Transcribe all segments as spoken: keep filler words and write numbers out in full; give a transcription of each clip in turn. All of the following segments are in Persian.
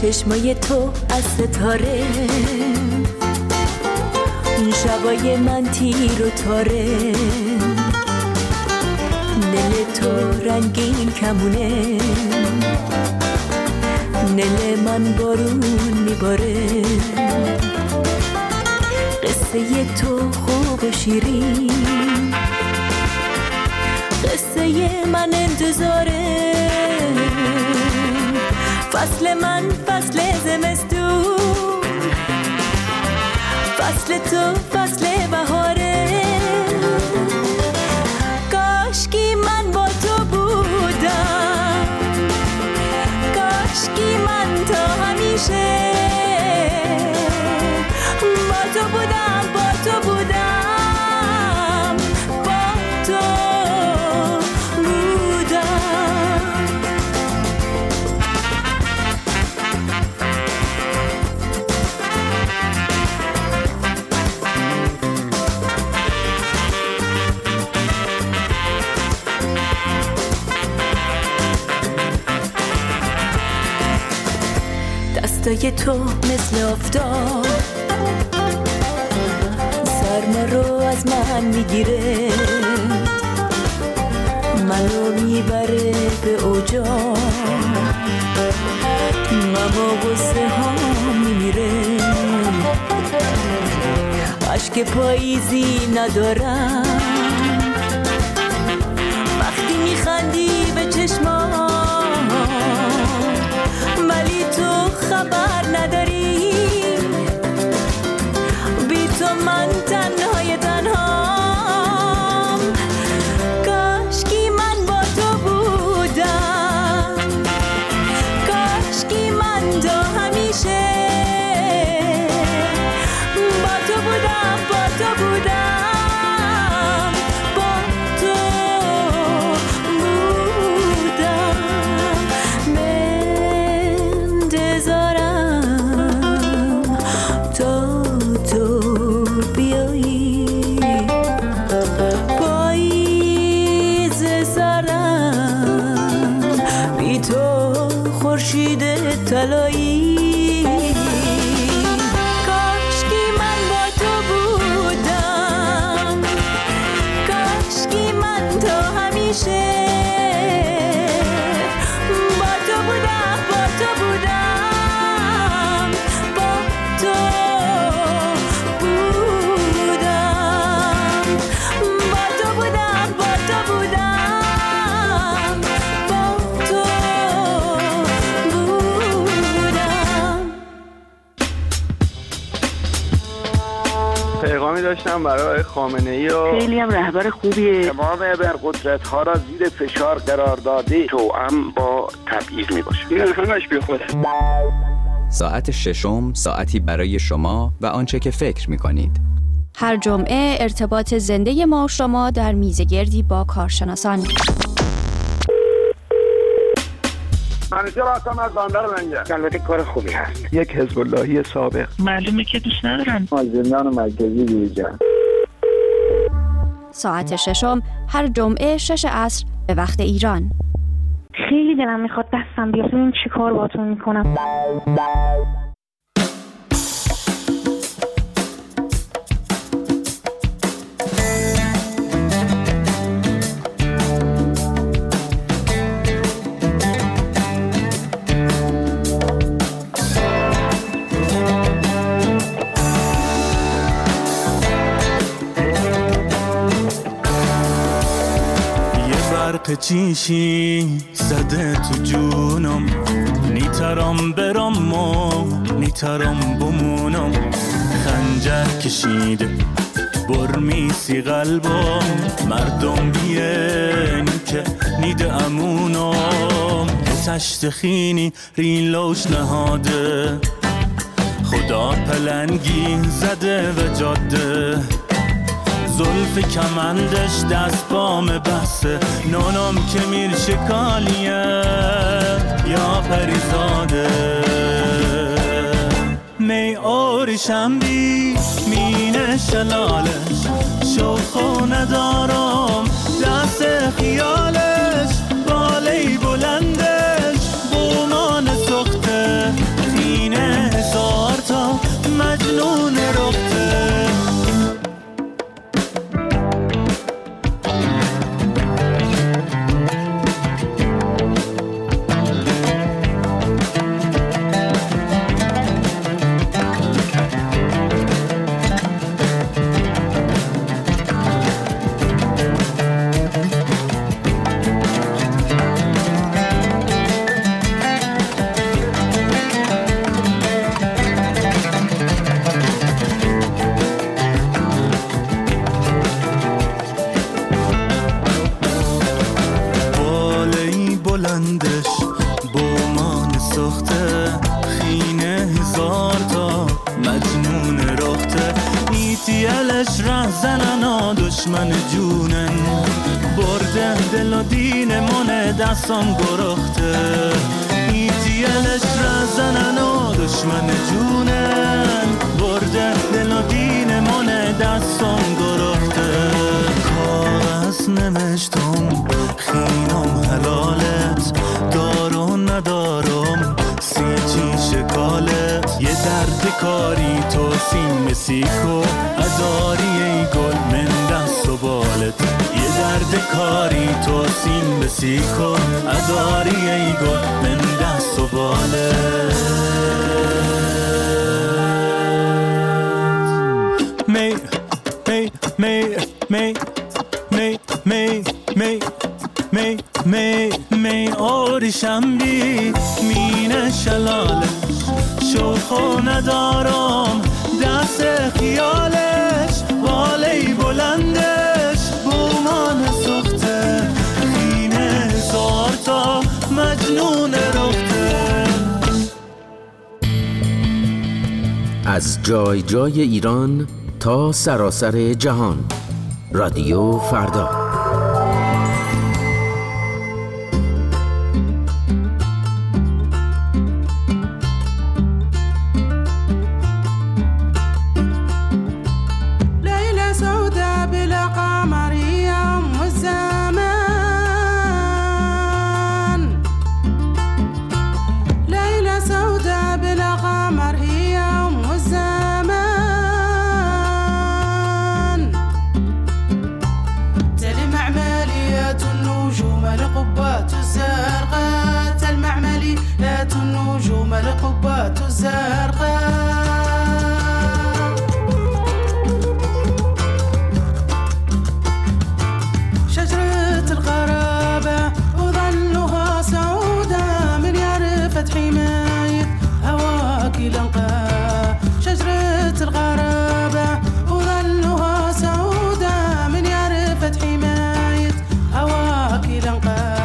چشمای تو از ستاره، شبای من تیر و تاره، نل تو رنگین کمونه، نل من بارون میباره. قصه تو خوب و شیرین، قصه من انتظاره. فصل من فصل زمستون، فصل تو فصل بهاره. کاشکی من با تو بودم، کاشکی من تا همیشه با تو بودم، با تو بودم، با تو بودم. دستای تو مثل آفتاب سرما رو از من میگیره، منو میبره به اوجا، ماما غصه ها میمیره. عشق پاییزی ندارم وقتی میخندی به چشمام، ولی تو خبر نداری بی تو من تنهای تنهام. کاشکی من با تو بودم، کاشکی من تا همیشه با تو بودم، با تو بودم، با تو بودم. منتظرم تا تو بیایی، پاییز سرم بی تو خورشید طلایی. کاشکی من با تو بودم، کاشکی من تا همیشه با تو بودم، با تو بودم، با تو بودم، با تو بودم، با تو بودم، با تو بودم. پیغامی داشتم برای خامنه‌ای و خیلی هم رهبر خوبیه. تمام ابرقدرت ها را زیر فشار قرار داده، توأم با تبعیض می باشه. این همش بی خوده. ساعت ششم، ساعتی برای شما و آنچه که فکر می کنید. هر جمعه ارتباط زنده ما و شما در میزگردی با کارشناسان. منیجر هستم از بندر منجر. البته کار خوبی هست. یک حزب اللهی سابق. معلومه که دوست ندارن. از زندان مرکزی بیرون. ساعت ششم هر جمعه شش عصر به وقت ایران. خیلی دلم میخواد دستم بیاد ببینم چی کار باهاتون میکنم. چیشی زده تو جونم، نیترم برم و نیترم بمونم. خنجر کشیده برمیسی قلبم، مردم بیین که نیده امونم. تشت خینی ریلوش نهاده، خدا پلنگی زده و جاده. زلف کمندش دست بام بسه، نونم که میر شکالیه یا پریزاده. می آرشم بی مینه شلالش، شوخو ندارم دست خیالش. بالی بلندش بومان سخته، تیلش رزنن و دشمن جونن برده دل و دین من دستم گرخته ای تیلش رزنن و دشمن جونن برده دل و دین من دستم گرخته کاغذ نمشتم خینم حلالت دارو ندارم سی چی شکالت یه درد کاری تو سیم سیکو اداری ای گل من دست و بالت یه درد کاری تو سیم سیکو اداری ای گل من دست و بالت می می می می می می می می می می آریشم بی مینه شلالش شوخو ندارم دست خیالش بالی بلندش بومان سخته خینه هزار تا مجنون رفته از جای جای ایران تا سراسر جهان رادیو فردا. القبات الزرقاء شجرة الغرابة وظلها سعودة من يعرفت حماية هواك لنقى شجرة الغرابة وظلها سعودة من يعرفت حماية هواك لنقى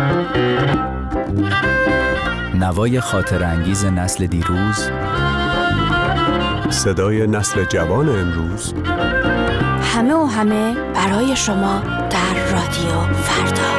نوای خاطر انگیز نسل دیروز صدای نسل جوان امروز، همه و همه برای شما در رادیو فردا.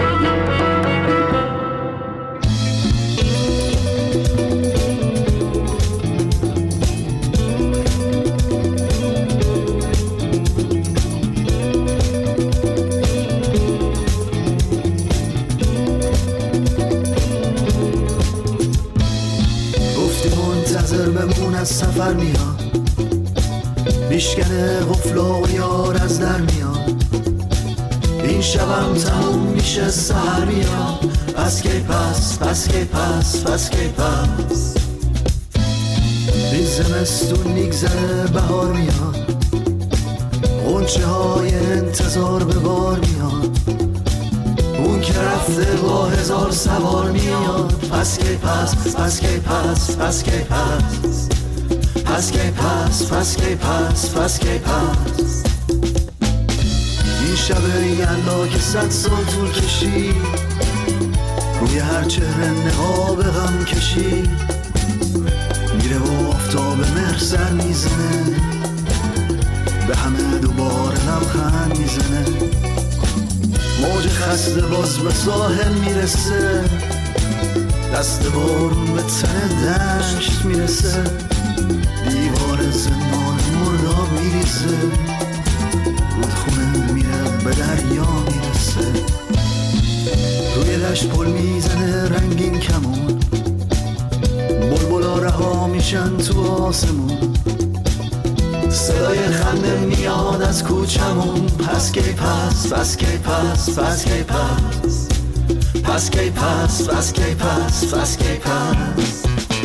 از سفر میاد، میشکنه غفلا و یار از در میاد، این شبم تموم میشه سحر میاد، پس کی پس پس کی پس پس کی پس این زمستون میگذره بهار میاد، غنچه های انتظار به بار میاد، اون که رفته با هزار سوار میاد، پس کی پس پس کی پس پس کی پس پس کی پس پس کی پس پس کی پس این شب یلا که صد سال طول کشید، روی هر چهره نقاب غم کشید، میره و آفتاب مهر سر میزنه، به همه دوباره لبخند میزنه، موج خسته باز به ساحل میرسه، دست بارون به تن دشت میرسه، دیوار زمان مرداب میریزه، رودخونه میره به دریا میرسه، روی دشت پل میزنه رنگین کمون، بلبلا رها میشن تو آسمون، صدای خنده میاد از کوچمون، پس کی پس پس کی پس پس کی پس پس کی پس پس کی پس پس کی پس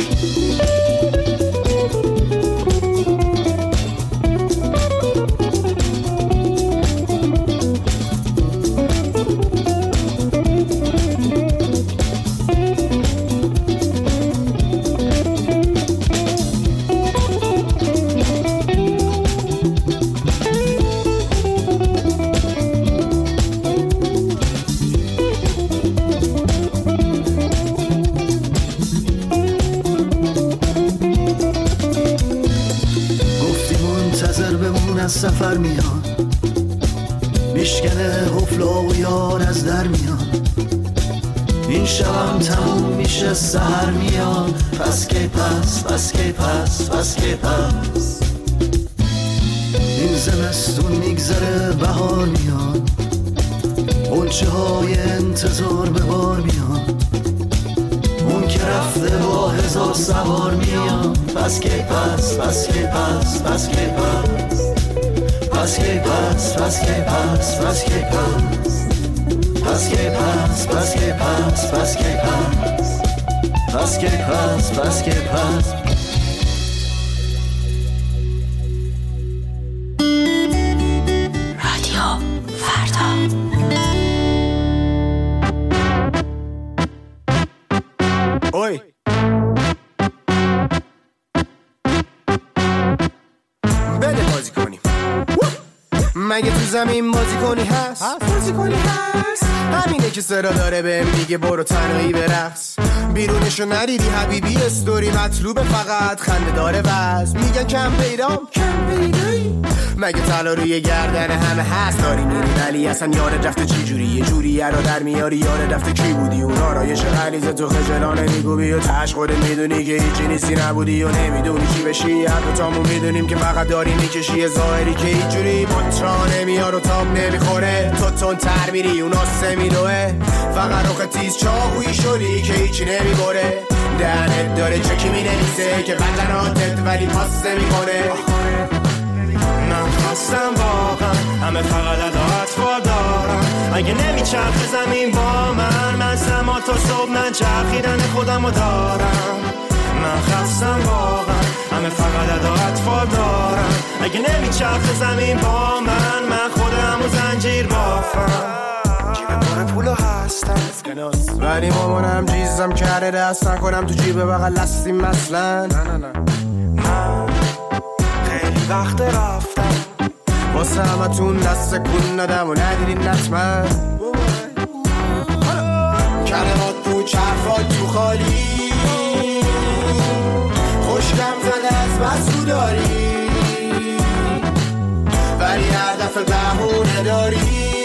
سفر میاد، میشکنه حفلا و یار از در میاد، این شبم تموم میشه سحر میاد، پس کی پس پس کی پس پس کی پس این زمستون میگذره بهار میاد، غنچه های انتظار به بار میاد، اون که رفته با هزار سوار میاد، پس کی پس پس کی پس پس کی پس پس کی پس پس کی پس پس کی پس پس کی پس پس کی پس پس کی پس پس کی پس پس کی پس رادیو فردا. اوی بده بازی کنیم، مگه تو زمین بازی کنی هست؟ بازی کنی هست؟ همینه که صدا داره بهم میگه برو تنهایی برقص، بیرونشو ندیدی حبیبی، استوری مطلوبه فقط خنده داره وز، میگن کم پیدام کم پیدایی، مگه طلا روی گردن همه هست، داری میری ولی اصلا یاد رفته چی جوری، یه جوری یارا در میاری یاد رفته کی بودی، اون آرایش غلیظ تو خجلانه میگوبی و تش خودت میدونی که هیچی نیستی نبودی و نمیدونی چی بشی، هر دوتامون میدونیم که فقط داری میکشی ظاهری که هیچ جوری مطرا نمیار و تاب نمیخوره، تو تون تر میری اون آسه میدوه، فقط روخ تیز چاقویی شدی که هیچی نمیبره، دهنت داره چکی مینویسه که بدناتت ولی پاس نمیکنه، من خواستم واقعا همه فقط اداعت فال دارم، اگه نمیچرخ زمین با من من سما تا صبح من چرخیدن خودمو دارم، من خواستم واقعا همه فقط اداعت فال دارم، اگه نمیچرخ زمین با من من خودمو زنجیر بافم، جیب پر پولو هستم ولی مامانم جیزم کرده دست نکنم تو جیب بغل هستیم مثلا، نه نه نه من خیلی وقت رفتم واسه همه تون دست کن ندم و ندیدین نتمن، کلمات پوچ حرفات تو خالی، خوشگم زده از بس تو داری، داری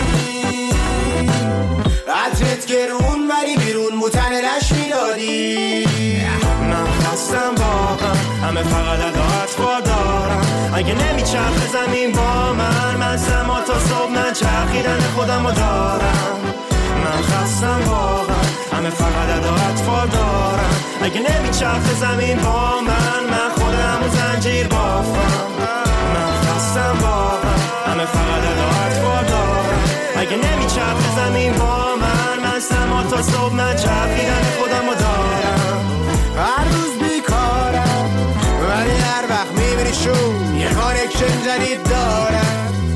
عطرت گرون ولی بیرون موتن لش میدادی. من خستم واقعا همه فقط اداعت وادارم. اگه نمیچرخه زمین با من من سما تا صبح نچرخیدن خودم رو دارم. من خستم واقعا همه فقط اداعت وادارم. اگه نمیچرخه زمین با من من خودم رو زنجیر بافم. من خستم واقعا همه فقط اداعت وادارم. اگه نمیچرخه زمین با من من سما تا صبح نچرخیدن خودم رو دارم. هر روز بیکارم ولی هر وقت میبینی شون یه کانکشن جدید دارم.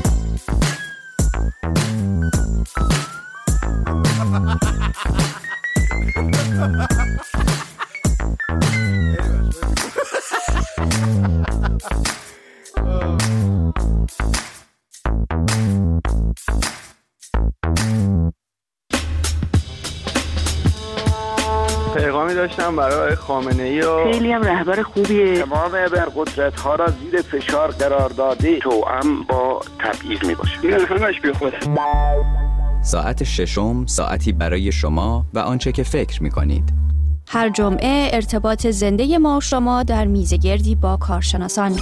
پیغامی داشتم برای خامنه ای و خیلی هم رهبر خوبیه. تمام ابرقدرت ها را زیر فشار قرار داده توأم با تبعیض می باشه. این همش بی خوده. ساعت ششم ساعتی برای شما و آنچه که فکر می‌کنید. هر جمعه ارتباط زنده ما و شما در میزگردی با کارشناسان.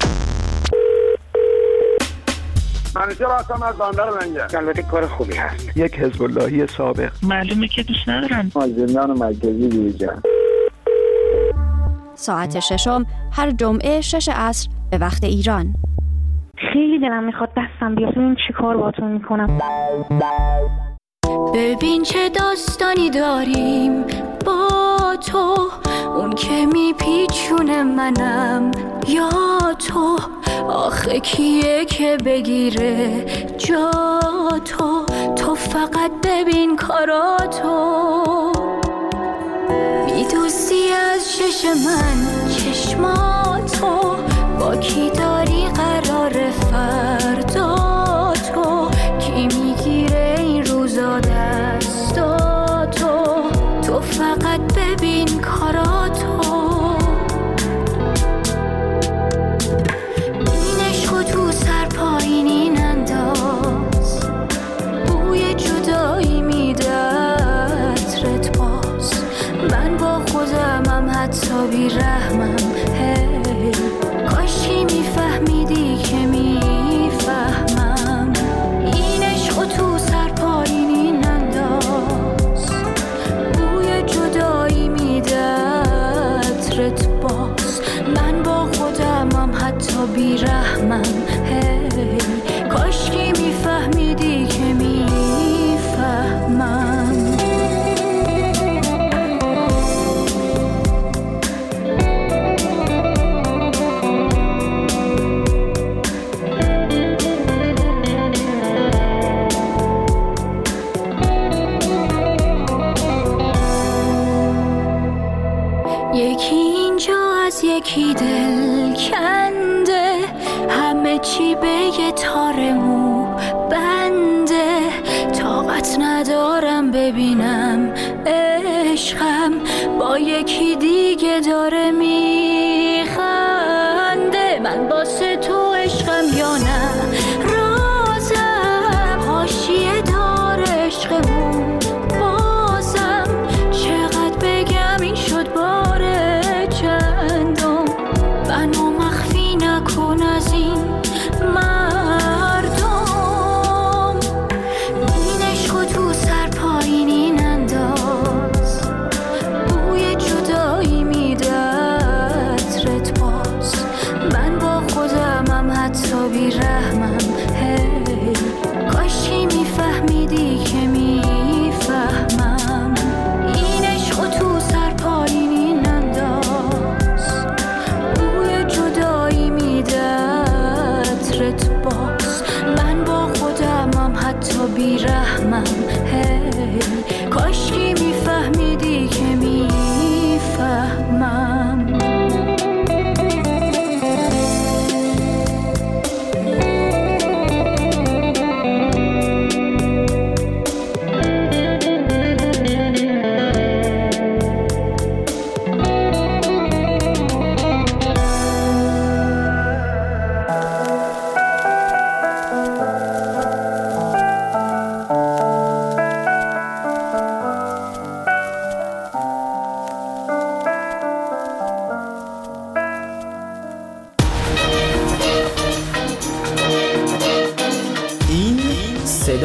منیجر هستم از بندر منگه. البته کار خوبی هست. یک حزب اللهی سابق. معلومه که دوست ندارم. از زندان مرکزی بیرون. ساعت ششم هر جمعه شش عصر به وقت ایران. خیلی دلم میخواد دستم بیاد ببین چی کار باتون میکنم. ببین چه داستانی داریم با تو، اون که میپیچونه منم یا تو. آخه کیه که بگیره جا تو، تو فقط ببین کاراتو. میدوزی از شش من چشماتو، با کی داری قرار فردا تو. کی میگیره این روزا دستاتو، تو فقط ببین کاراتو. این عشقو تو سر پایینین انداز، بوی جدایی میده عطرت باز. من با خودمم حتی بی رحمم. هی کاشی میفهمیدی که میفهمم. این عشقو تو سر پایینین انداز، بوی جدایی میده عطرت باز. من با خودمم حتی بی رحمم. هی کاشکی میفهمیدی که میفهمم. یکی اینجا از یکی دل کنده، همه چی به یه تار مو بنده. طاقت ندارم ببینم عشقم با یکی دیگه داره میخنده. من واسه تو عشقم یا نه رازم، حاشیه دار عشقمون بازم. چقدر بگم این شد باره چندم، منو مخفی نکن از این مردم. این عشقو تو سر پایینین انداز، بوی جدایی میده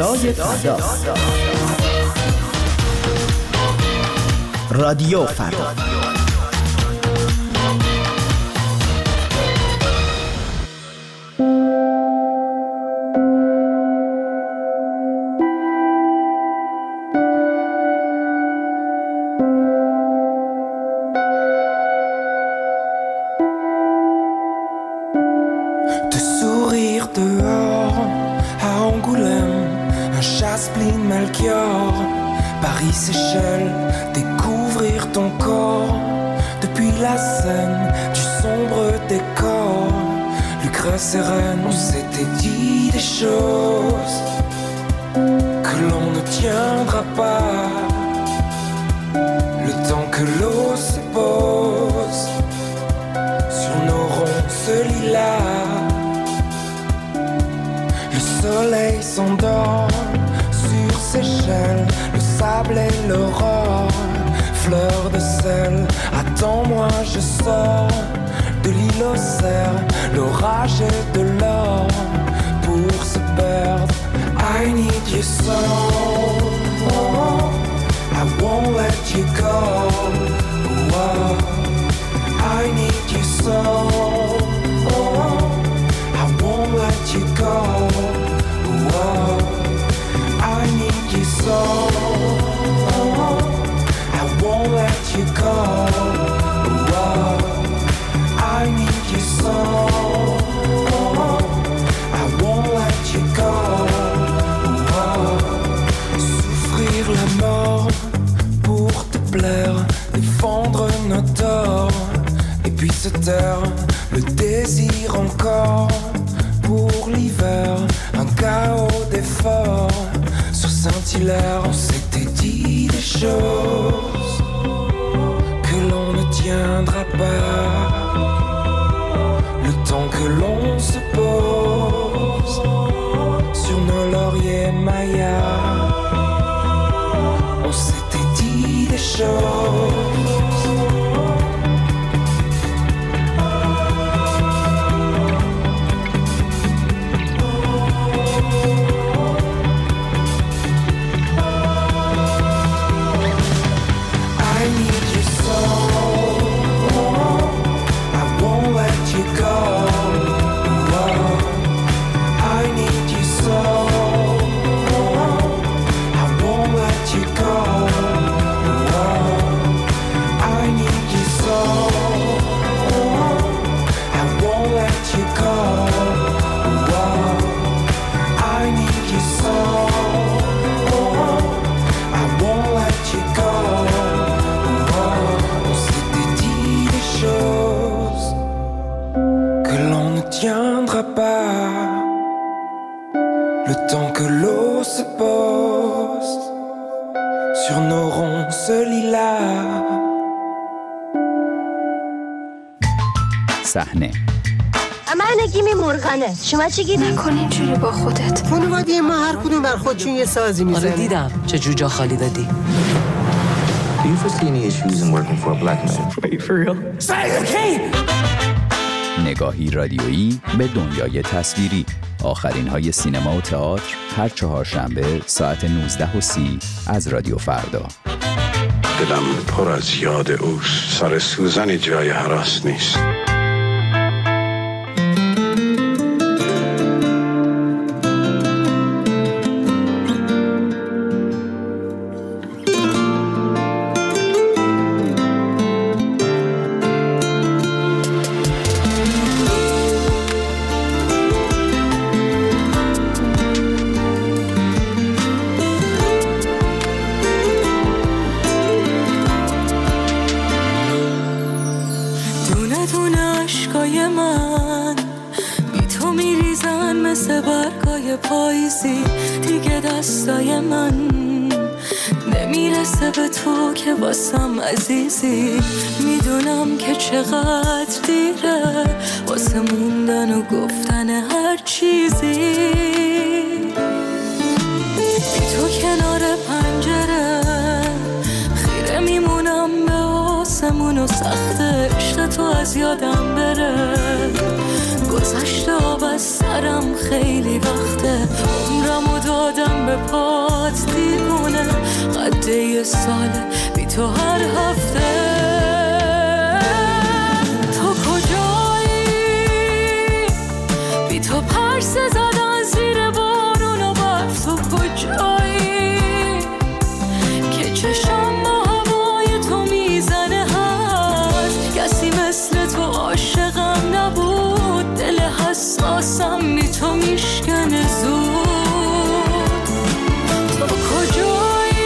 صدای فردا. رادیو فردا. Seychelles, découvrir ton corps depuis la scène du sombre décor. Lucre sereine, on s'était dit des choses que l'on ne tiendra pas. Le temps que l'eau se pose sur nos ronces lilas, le soleil s'endort sur Seychelles. Sable et l'aurore, fleur de sel, attends-moi, je sors de l'île aux cerfs, l'orage et de l'or pour se perdre. I need you so, oh, I won't let you go. Oh, I need you so, oh, I won't let you go. Oh, I need you so. You go, oh, I need you so, oh, I won't let you go, oh, souffrir la mort pour te plaire, défendre nos torts, et puis se taire, le désir encore pour l'hiver, un chaos d'efforts, sur Saint-Hilaire, on s'était dit des choses que l'on ne tiendra pas. Le temps que l'on se pose sur nos lauriers mayas, on s'était dit des choses. Le temps que l'eau se pose sur nos ronces lilas. صحنه من نگیم مرغنه. شما چی گیری؟ نکن اینجوری با خودت. خانواده ما هر کدوم بر خودشون یه سازی میزنه. آره دیدم چه جوجا خالی دادی. Do you foresee any issues in working for a black man? Are you for real? Say okay. نگاهی رادیویی به دنیای تصویری. آخرین های سینما و تئاتر هر چهارشنبه ساعت نوزده و سی از رادیو فردا. دلم پر از یاد اوست. سر سوزن جای هراس نیست. پاییزی دیگه دستای من نمیرسه به تو که واسم عزیزی. میدونم که چقدر دیره واسه موندن و گفتن هر چیزی. بی تو کنار پنجره خیره میمونم به آسمون و سخت عشق تو از یادم بره. گذشته آب از سرم خیلی وقته، عمرمو دادم به پات دیوونه. قد یه ساله بی تو هر هفته. تو کجایی؟ بی تو پرسه زدن زیر بارون و برف. تو کجایی که چشم با هوای تو میزنه؟ هست کسی مثل تو عاشقم نبود. دل حساسم بی تو میشکنه زود. تو کجایی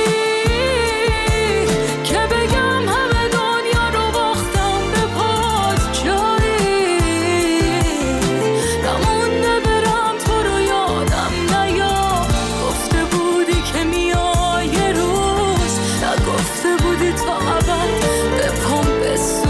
که بگم همه دنیا رو باختم به پات؟ جایی نمونده برم تو رو یادم نیاد. گفته بودی که میای یه روز، نگفته بودی تا ابد به پام بسوز.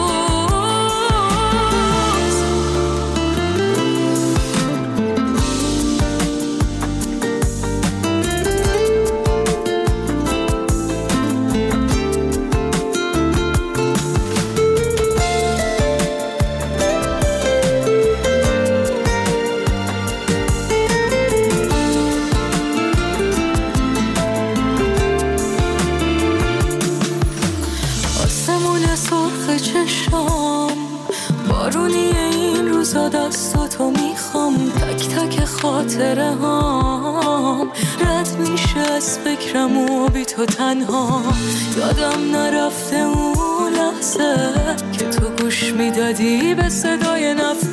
آسمون سرخ چشام بارونی این روزا، دست تو میخوام. تک تک خاطره هام رد میشه از فکرم و بی تو تنها. یادم نرفته اون لحظه که تو گوش میدادی به صدای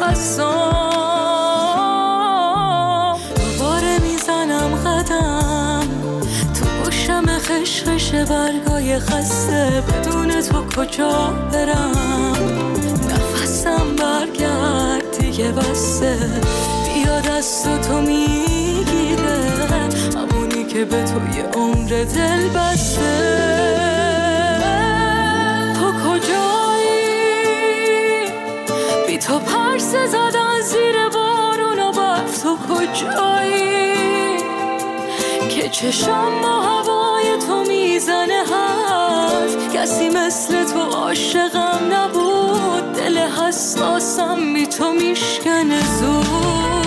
نفسام. دوباره میزنم قدم تو گوشم، خشخش برگای خسته. بدون تو کجا برم؟ نفسم برگرد دیگه بسته. بیا دست تو میگیره، همونی که به تو یه عمر دل بسته. تو کجایی؟ بی تو پرسه زدن زیر بارون و برف. تو کجایی که چشم با هوای تو میزنه؟ هست کسی مثل تو عاشقم نبود. دل حساسم بی تو میشکنه زود.